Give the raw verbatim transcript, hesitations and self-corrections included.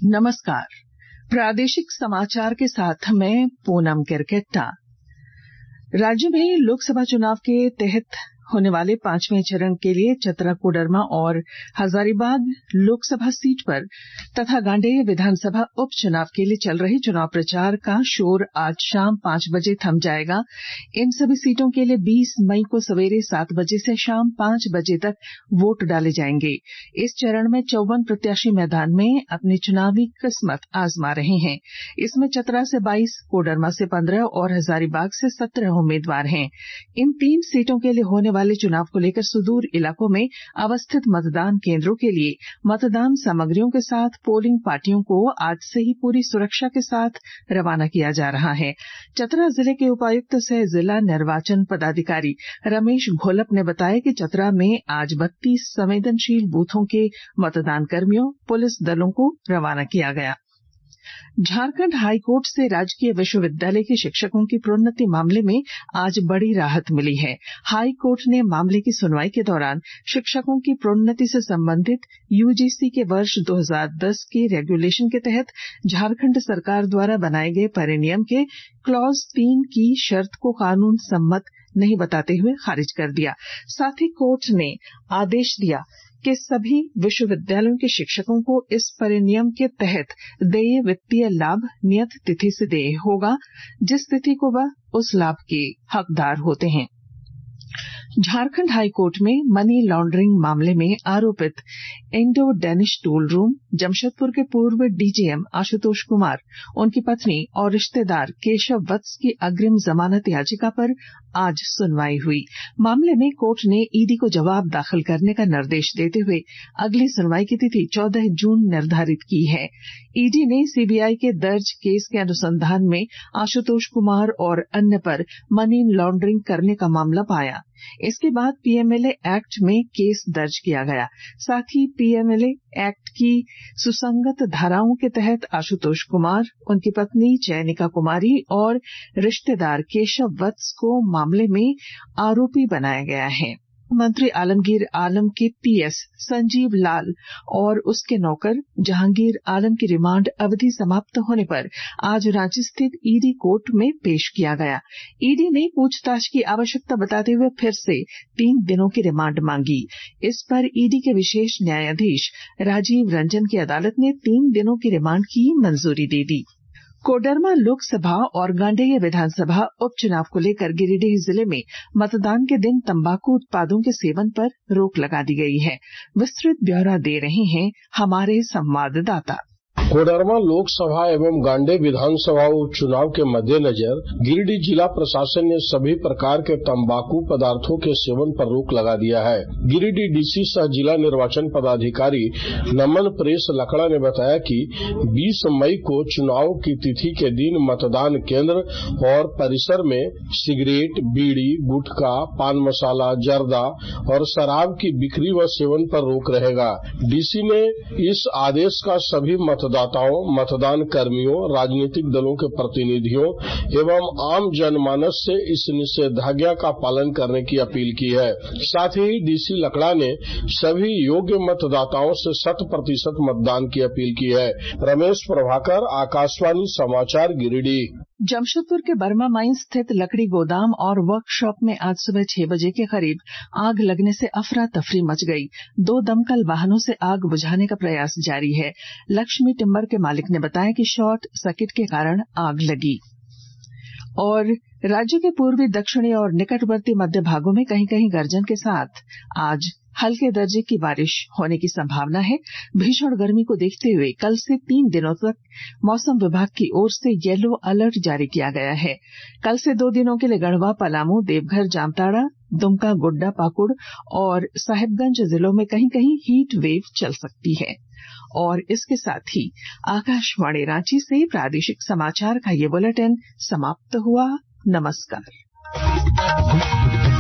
नमस्कार। प्रादेशिक समाचार के साथ मैं पूनम किरकेट्टा। राज्य में लोकसभा चुनाव के तहत होने वाले पांचवें चरण के लिए चतरा कोडरमा और हजारीबाग लोकसभा सीट पर तथा गांडेय विधानसभा उपचुनाव के लिए चल रहे चुनाव प्रचार का शोर आज शाम पांच बजे थम जाएगा। इन सभी सीटों के लिए बीस मई को सवेरे सात बजे से शाम पांच बजे तक वोट डाले जाएंगे। इस चरण में चौवन प्रत्याशी मैदान में अपनी चुनावी किस्मत आजमा रहे हैं। इसमें चतरा से बाईस, कोडरमा से पंद्रह और हजारीबाग से सत्रह उम्मीदवार हैं। इन तीन सीटों के लिए होने वाले चुनाव को लेकर सुदूर इलाकों में अवस्थित मतदान केंद्रों के लिए मतदान सामग्रियों के साथ पोलिंग पार्टियों को आज से ही पूरी सुरक्षा के साथ रवाना किया जा रहा है। चतरा जिले के उपायुक्त सह जिला निर्वाचन पदाधिकारी रमेश घोलप ने बताया कि चतरा में आज बत्तीस संवेदनशील बूथों के मतदान कर्मियों, पुलिस दलों को रवाना किया गया। झारखंड हाईकोर्ट से राजकीय विश्वविद्यालय के शिक्षकों की प्रोन्नति मामले में आज बड़ी राहत मिली है। हाईकोर्ट ने मामले की सुनवाई के दौरान शिक्षकों की प्रोन्नति से संबंधित यूजीसी के वर्ष दो हज़ार दस के रेगुलेशन के तहत झारखंड सरकार द्वारा बनाए गए परिनियम के क्लॉज तीन की शर्त को कानून सम्मत नहीं बताते हुए खारिज कर दिया। साथ ही कोर्ट ने आदेश दिया कि सभी विश्वविद्यालयों के शिक्षकों को इस परिनियम के तहत देय वित्तीय लाभ नियत तिथि से देय होगा, जिस तिथि को वह उस लाभ के हकदार होते हैं। झारखंड हाईकोर्ट में मनी लॉन्ड्रिंग मामले में आरोपित Indo Danish tool room Jamshedpur के पूर्व डीजीएम आशुतोष कुमार, उनकी पत्नी और रिश्तेदार केशव वत्स की अग्रिम जमानत याचिका पर आज सुनवाई हुई। मामले में कोर्ट ने ईडी को जवाब दाखिल करने का निर्देश देते हुए अगली सुनवाई की तिथि चौदह जून निर्धारित की है। ईडी ने सीबीआई के दर्ज केस के अनुसंधान में आशुतोष कुमार और अन्य पर मनी लॉन्ड्रिंग करने का मामला पाया। इसके बाद पीएमएलए एक्ट में केस दर्ज किया गया। साथ ही पीएमएलए एक्ट की सुसंगत धाराओं के तहत आशुतोष कुमार, उनकी पत्नी चयनिका कुमारी और रिश्तेदार केशव वत्स को मामले में आरोपी बनाया गया है। मंत्री आलमगीर आलम के पीएस संजीव लाल और उसके नौकर जहांगीर आलम की रिमांड अवधि समाप्त होने पर आज रांची स्थित ईडी कोर्ट में पेश किया गया। ईडी ने पूछताछ की आवश्यकता बताते हुए फिर से तीन दिनों की रिमांड मांगी। इस पर ईडी के विशेष न्यायाधीश राजीव रंजन की अदालत ने तीन दिनों की रिमांड की मंजूरी दे दी। कोडरमा लोकसभा और गांडेय विधानसभा उपचुनाव को लेकर गिरिडीह जिले में मतदान के दिन तंबाकू उत्पादों के सेवन पर रोक लगा दी गई है। विस्तृत ब्यौरा दे रहे हैं हमारे संवाददाता। कोडरमा लोकसभा एवं गांडेय विधानसभा उपचुनाव के मद्देनजर गिरिडीह जिला प्रशासन ने सभी प्रकार के तंबाकू पदार्थों के सेवन पर रोक लगा दिया है। गिरिडीह डीसी सह जिला निर्वाचन पदाधिकारी नमन प्रेस लकड़ा ने बताया कि बीस मई को चुनाव की तिथि के दिन मतदान केंद्र और परिसर में सिगरेट, बीड़ी, गुटखा, पान मसाला, जर्दा और शराब की बिक्री व सेवन पर रोक रहेगा। डीसी ने इस आदेश का सभी मतदाताओं, मतदान कर्मियों, राजनीतिक दलों के प्रतिनिधियों एवं आम जनमानस से इस निषेधाज्ञा का पालन करने की अपील की है। साथ ही डीसी लकड़ा ने सभी योग्य मतदाताओं से शत प्रतिशत मतदान की अपील की है। रमेश प्रभाकर, आकाशवाणी समाचार, गिरिडीह। जमशेदपुर के बर्मा माइंस स्थित लकड़ी गोदाम और वर्कशॉप में आज सुबह छह बजे के करीब आग लगने से अफरा तफरी मच गई। दो दमकल वाहनों से आग बुझाने का प्रयास जारी है। लक्ष्मी टिम्बर के मालिक ने बताया कि शॉर्ट सर्किट के कारण आग लगी। और राज्य के पूर्वी, दक्षिणी और निकटवर्ती मध्य भागों में कहीं कहीं गर्जन के साथ आज हल्के दर्जे की बारिश होने की संभावना है। भीषण गर्मी को देखते हुए कल से तीन दिनों तक मौसम विभाग की ओर से येलो अलर्ट जारी किया गया है। कल से दो दिनों के लिए गढ़वा, पलामू, देवघर, जामताड़ा, दुमका, गोड्डा, पाकुड़ और साहिबगंज जिलों में कहीं कहीं हीट वेव चल सकती है। और इसके साथ ही आकाशवाणी रांची से प्रादेशिक समाचार का ये बुलेटिन समाप्त हुआ। नमस्कार।